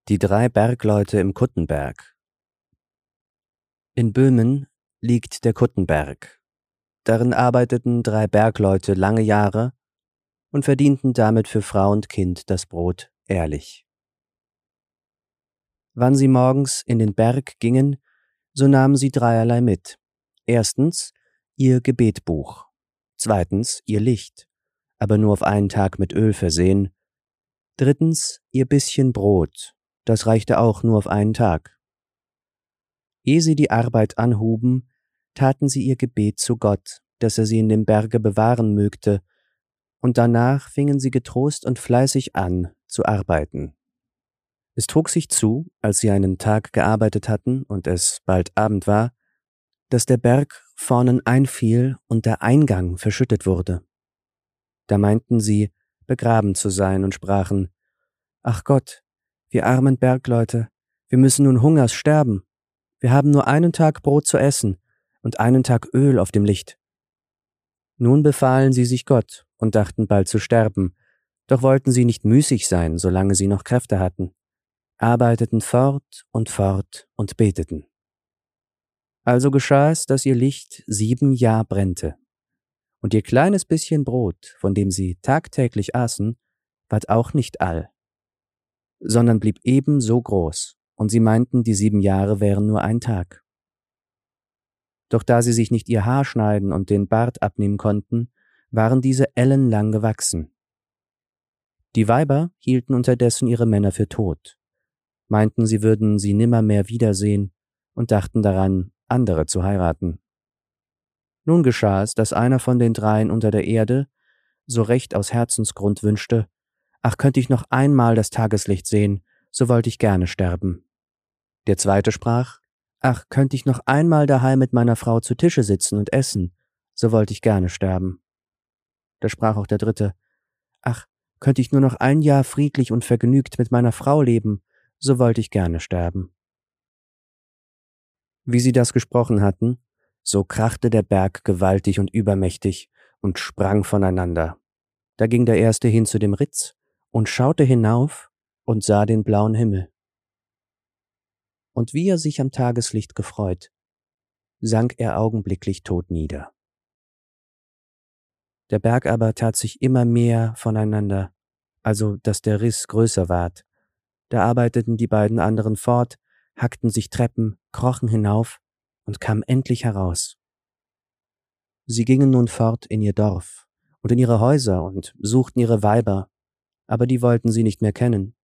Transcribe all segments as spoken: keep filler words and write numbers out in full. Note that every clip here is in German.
Die drei Bergleute im Kuttenberg. In Böhmen liegt der Kuttenberg. Darin arbeiteten drei Bergleute lange Jahre und verdienten damit für Frau und Kind das Brot ehrlich. Wann sie morgens in den Berg gingen, so nahmen sie dreierlei mit. Erstens ihr Gebetbuch, zweitens ihr Licht, aber nur auf einen Tag mit Öl versehen, drittens ihr bisschen Brot, das reichte auch nur auf einen Tag. Ehe sie die Arbeit anhuben, taten sie ihr Gebet zu Gott, dass er sie in dem Berge bewahren mögte, und danach fingen sie getrost und fleißig an, zu arbeiten. Es trug sich zu, als sie einen Tag gearbeitet hatten und es bald Abend war, dass der Berg vornen einfiel und der Eingang verschüttet wurde. Da meinten sie, begraben zu sein und sprachen, »Ach Gott, wir armen Bergleute, wir müssen nun Hungers sterben. Wir haben nur einen Tag Brot zu essen und einen Tag Öl auf dem Licht.« Nun befahlen sie sich Gott und dachten bald zu sterben, doch wollten sie nicht müßig sein, solange sie noch Kräfte hatten, arbeiteten fort und fort und beteten. Also geschah es, dass ihr Licht sieben Jahr brennte, und ihr kleines bisschen Brot, von dem sie tagtäglich aßen, ward auch nicht all, sondern blieb eben so groß, und sie meinten, die sieben Jahre wären nur ein Tag. Doch da sie sich nicht ihr Haar schneiden und den Bart abnehmen konnten, waren diese ellenlang gewachsen. Die Weiber hielten unterdessen ihre Männer für tot, meinten, sie würden sie nimmermehr wiedersehen und dachten daran, andere zu heiraten. Nun geschah es, dass einer von den dreien unter der Erde so recht aus Herzensgrund wünschte, »Ach, könnte ich noch einmal das Tageslicht sehen, so wollte ich gerne sterben.« Der zweite sprach, »Ach, könnte ich noch einmal daheim mit meiner Frau zu Tische sitzen und essen, so wollte ich gerne sterben.« Da sprach auch der dritte, »Ach, könnte ich nur noch ein Jahr friedlich und vergnügt mit meiner Frau leben, so wollte ich gerne sterben.« Wie sie das gesprochen hatten, so krachte der Berg gewaltig und übermächtig und sprang voneinander. Da ging der erste hin zu dem Ritz und schaute hinauf und sah den blauen Himmel. Und wie er sich am Tageslicht gefreut, sank er augenblicklich tot nieder. Der Berg aber tat sich immer mehr voneinander, also dass der Riss größer ward. Da arbeiteten die beiden anderen fort, hackten sich Treppen, krochen hinauf und kamen endlich heraus. Sie gingen nun fort in ihr Dorf und in ihre Häuser und suchten ihre Weiber, aber die wollten sie nicht mehr kennen.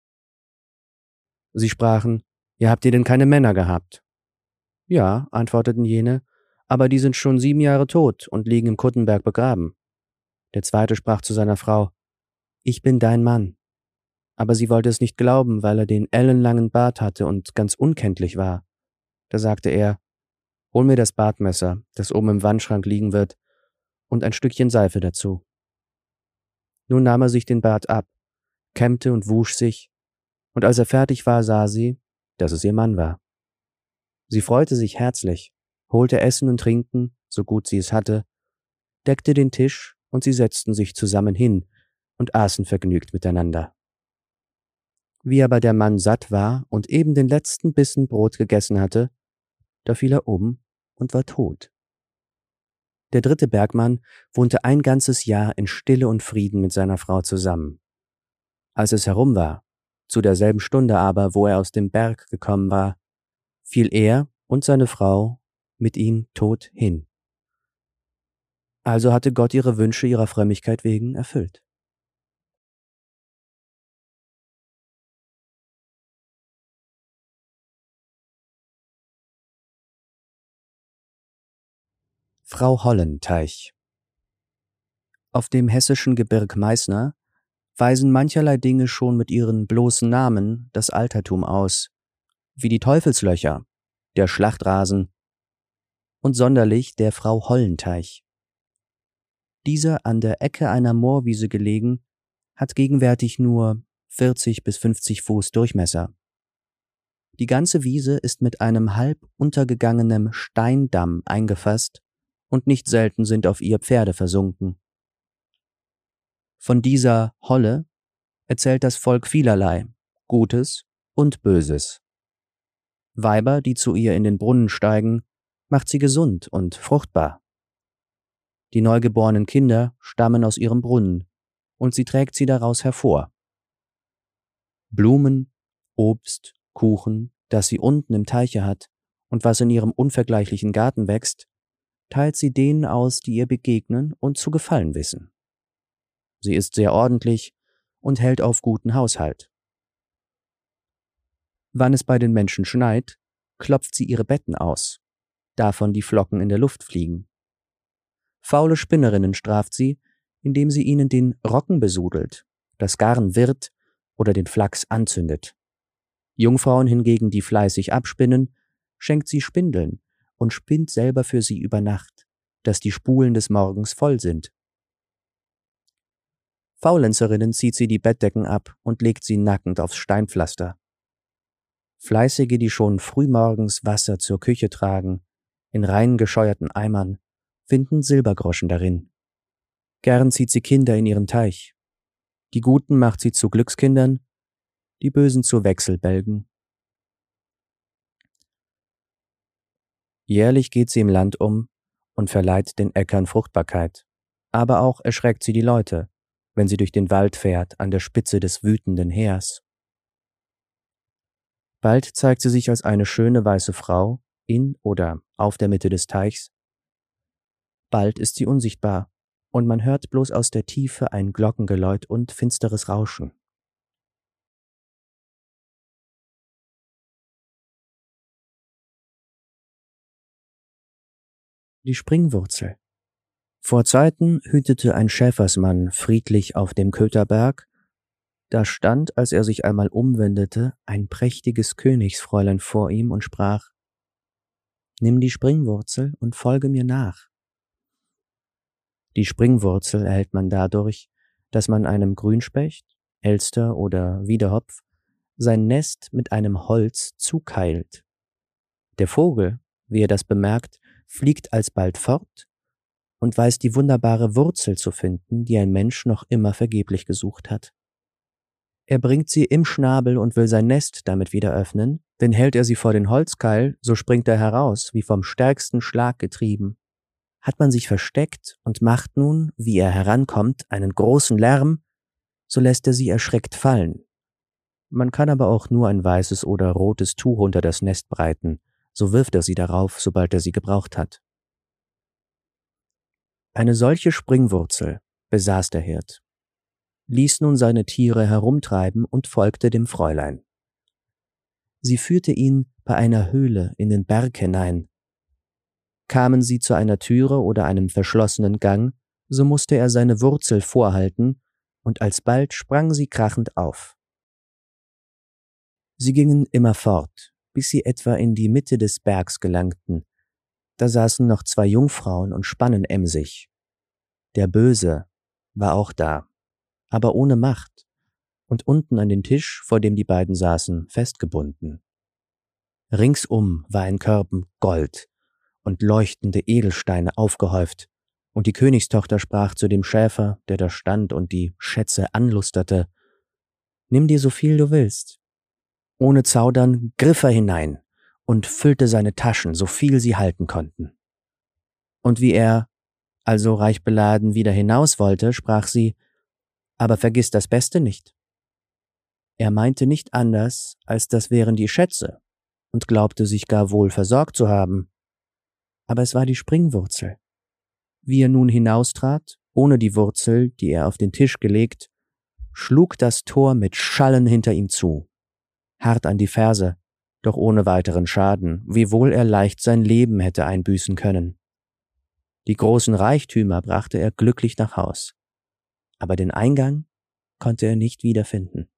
Sie sprachen, »Ja, habt ihr denn keine Männer gehabt?« »Ja«, antworteten jene, »aber die sind schon sieben Jahre tot und liegen im Kuttenberg begraben.« Der zweite sprach zu seiner Frau, »Ich bin dein Mann.« Aber sie wollte es nicht glauben, weil er den ellenlangen Bart hatte und ganz unkenntlich war. Da sagte er, »Hol mir das Bartmesser, das oben im Wandschrank liegen wird, und ein Stückchen Seife dazu.« Nun nahm er sich den Bart ab, kämmte und wusch sich, und als er fertig war, sah sie, dass es ihr Mann war. Sie freute sich herzlich, holte Essen und Trinken, so gut sie es hatte, deckte den Tisch, und sie setzten sich zusammen hin und aßen vergnügt miteinander. Wie aber der Mann satt war und eben den letzten Bissen Brot gegessen hatte, da fiel er um und war tot. Der dritte Bergmann wohnte ein ganzes Jahr in Stille und Frieden mit seiner Frau zusammen. Als es herum war, zu derselben Stunde aber, wo er aus dem Berg gekommen war, fiel er und seine Frau mit ihm tot hin. Also hatte Gott ihre Wünsche ihrer Frömmigkeit wegen erfüllt. Frau Hollenteich. Auf dem hessischen Gebirg Meißner weisen mancherlei Dinge schon mit ihren bloßen Namen das Altertum aus, wie die Teufelslöcher, der Schlachtrasen und sonderlich der Frau Hollenteich. Dieser an der Ecke einer Moorwiese gelegen, hat gegenwärtig nur vierzig bis fünfzig Fuß Durchmesser. Die ganze Wiese ist mit einem halb untergegangenen Steindamm eingefasst und nicht selten sind auf ihr Pferde versunken. Von dieser Holle erzählt das Volk vielerlei, Gutes und Böses. Weiber, die zu ihr in den Brunnen steigen, macht sie gesund und fruchtbar. Die neugeborenen Kinder stammen aus ihrem Brunnen, und sie trägt sie daraus hervor. Blumen, Obst, Kuchen, das sie unten im Teiche hat und was in ihrem unvergleichlichen Garten wächst, teilt sie denen aus, die ihr begegnen und zu gefallen wissen. Sie ist sehr ordentlich und hält auf guten Haushalt. Wann es bei den Menschen schneit, klopft sie ihre Betten aus, davon die Flocken in der Luft fliegen. Faule Spinnerinnen straft sie, indem sie ihnen den Rocken besudelt, das Garn wirrt oder den Flachs anzündet. Jungfrauen hingegen, die fleißig abspinnen, schenkt sie Spindeln und spinnt selber für sie über Nacht, dass die Spulen des Morgens voll sind. Faulenzerinnen zieht sie die Bettdecken ab und legt sie nackend aufs Steinpflaster. Fleißige, die schon frühmorgens Wasser zur Küche tragen, in rein gescheuerten Eimern, finden Silbergroschen darin. Gern zieht sie Kinder in ihren Teich. Die Guten macht sie zu Glückskindern, die Bösen zu Wechselbälgen. Jährlich geht sie im Land um und verleiht den Äckern Fruchtbarkeit, aber auch erschreckt sie die Leute, wenn sie durch den Wald fährt an der Spitze des wütenden Heers. Bald zeigt sie sich als eine schöne weiße Frau in oder auf der Mitte des Teichs. Bald ist sie unsichtbar, und man hört bloß aus der Tiefe ein Glockengeläut und finsteres Rauschen. Die Springwurzel. Vor Zeiten hütete ein Schäfersmann friedlich auf dem Kötherberg. Da stand, als er sich einmal umwendete, ein prächtiges Königsfräulein vor ihm und sprach: »Nimm die Springwurzel und folge mir nach.« Die Springwurzel erhält man dadurch, dass man einem Grünspecht, Elster oder Wiedehopf sein Nest mit einem Holz zukeilt. Der Vogel, wie er das bemerkt, fliegt alsbald fort und weiß die wunderbare Wurzel zu finden, die ein Mensch noch immer vergeblich gesucht hat. Er bringt sie im Schnabel und will sein Nest damit wieder öffnen, denn hält er sie vor den Holzkeil, so springt er heraus, wie vom stärksten Schlag getrieben. Hat man sich versteckt und macht nun, wie er herankommt, einen großen Lärm, so lässt er sie erschreckt fallen. Man kann aber auch nur ein weißes oder rotes Tuch unter das Nest breiten, so wirft er sie darauf, sobald er sie gebraucht hat. Eine solche Springwurzel besaß der Hirt, ließ nun seine Tiere herumtreiben und folgte dem Fräulein. Sie führte ihn bei einer Höhle in den Berg hinein. Kamen sie zu einer Türe oder einem verschlossenen Gang, so musste er seine Wurzel vorhalten, und alsbald sprang sie krachend auf. Sie gingen immer fort, bis sie etwa in die Mitte des Bergs gelangten. Da saßen noch zwei Jungfrauen und spannen emsig. Der Böse war auch da, aber ohne Macht, und unten an den Tisch, vor dem die beiden saßen, festgebunden. Ringsum war in Körben Gold und leuchtende Edelsteine aufgehäuft, und die Königstochter sprach zu dem Schäfer, der da stand und die Schätze anlusterte: »Nimm dir so viel du willst.« Ohne Zaudern griff er hinein und füllte seine Taschen, so viel sie halten konnten. Und wie er, also reich beladen, wieder hinaus wollte, sprach sie: »Aber vergiss das Beste nicht.« Er meinte nicht anders, als das wären die Schätze, und glaubte sich gar wohl versorgt zu haben. Aber es war die Springwurzel. Wie er nun hinaustrat, ohne die Wurzel, die er auf den Tisch gelegt, schlug das Tor mit Schallen hinter ihm zu. Hart an die Ferse, doch ohne weiteren Schaden, wiewohl er leicht sein Leben hätte einbüßen können. Die großen Reichtümer brachte er glücklich nach Haus, aber den Eingang konnte er nicht wiederfinden.